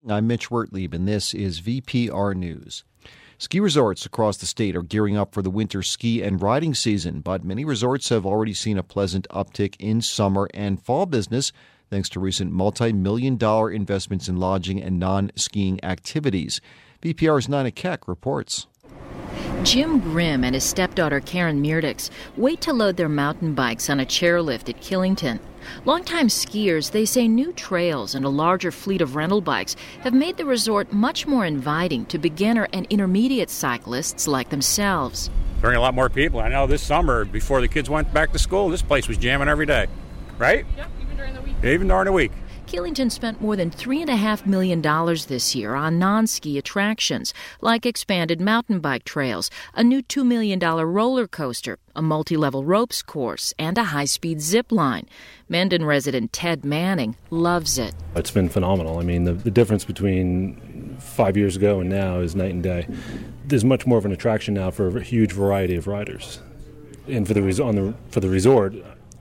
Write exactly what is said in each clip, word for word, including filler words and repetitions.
I'm Mitch Wertlieb, and this is V P R News. Ski resorts across the state are gearing up for the winter ski and riding season, but many resorts have already seen a pleasant uptick in summer and fall business thanks to recent multi-million dollar investments in lodging and non-skiing activities. V P R's Nina Keck reports. Jim Grimm and his stepdaughter Karen Meerdix wait to load their mountain bikes on a chairlift at Killington. Longtime skiers, they say new trails and a larger fleet of rental bikes have made the resort much more inviting to beginner and intermediate cyclists like themselves. Bring a lot more people. I know this summer, before the kids went back to school, this place was jamming every day, right? Yep, even during the week. Even during the week. Killington spent more than three point five million dollars this year on non-ski attractions, like expanded mountain bike trails, a new two million dollars roller coaster, a multi-level ropes course, and a high-speed zip line. Mendon resident Ted Manning loves it. It's been phenomenal. I mean, the, the difference between five years ago and now is night and day. There's much more of an attraction now for a huge variety of riders. And for the, res- on the, for the resort,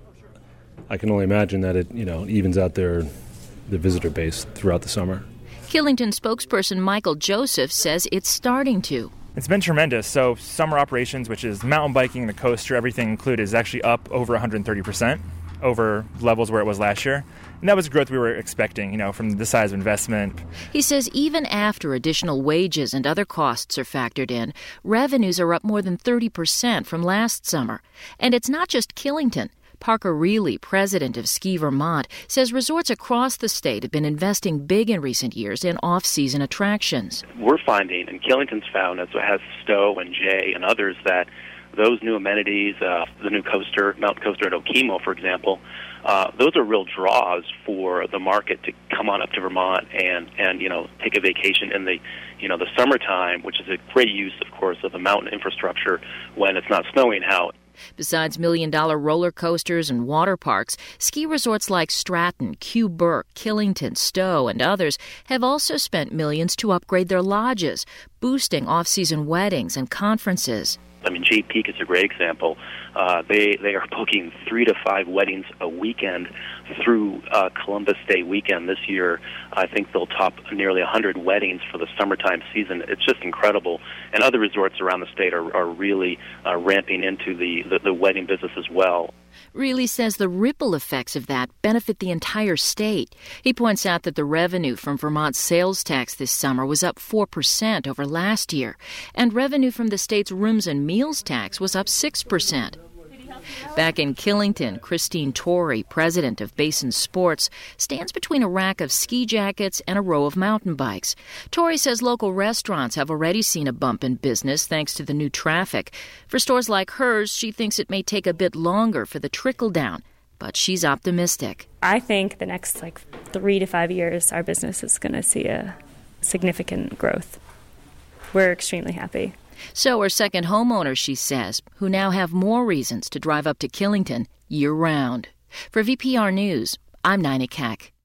I can only imagine that it, you know, evens out their the visitor base throughout the summer. Killington spokesperson Michael Joseph says it's starting to. It's been tremendous. So summer operations, which is mountain biking, the coaster, everything included, is actually up over one hundred thirty percent over levels where it was last year. And that was growth we were expecting, you know, from the size of investment. He says even after additional wages and other costs are factored in, revenues are up more than thirty percent from last summer. And it's not just Killington. Parker Reilly, president of Ski Vermont, says resorts across the state have been investing big in recent years in off-season attractions. We're finding, and Killington's found, as has Stowe and Jay and others, that those new amenities, uh, the new coaster, Mountain Coaster at Okemo, for example, uh, those are real draws for the market to come on up to Vermont and, and you know, take a vacation in the, you know, the summertime, which is a great use, of course, of the mountain infrastructure when it's not snowing out. Besides million-dollar roller coasters and water parks, ski resorts like Stratton, Q Burke, Killington, Stowe, and others have also spent millions to upgrade their lodges, boosting off-season weddings and conferences. I mean, Jay Peak is a great example. Uh, they they are booking three to five weddings a weekend through uh, Columbus Day weekend this year. I think they'll top nearly one hundred weddings for the summertime season. It's just incredible. And other resorts around the state are, are really uh, ramping into the, the, the wedding business as well. Reilly says the ripple effects of that benefit the entire state. He points out that the revenue from Vermont's sales tax this summer was up four percent over last year, and revenue from the state's rooms and meals tax was up six percent. Back in Killington, Christine Torrey, president of Basin Sports, stands between a rack of ski jackets and a row of mountain bikes. Torrey says local restaurants have already seen a bump in business thanks to the new traffic. For stores like hers, she thinks it may take a bit longer for the trickle down, but she's optimistic. I think the next like three to five years, our business is going to see a significant growth. We're extremely happy. So are second homeowners, she says, who now have more reasons to drive up to Killington year-round. For V P R News, I'm Nina Keck.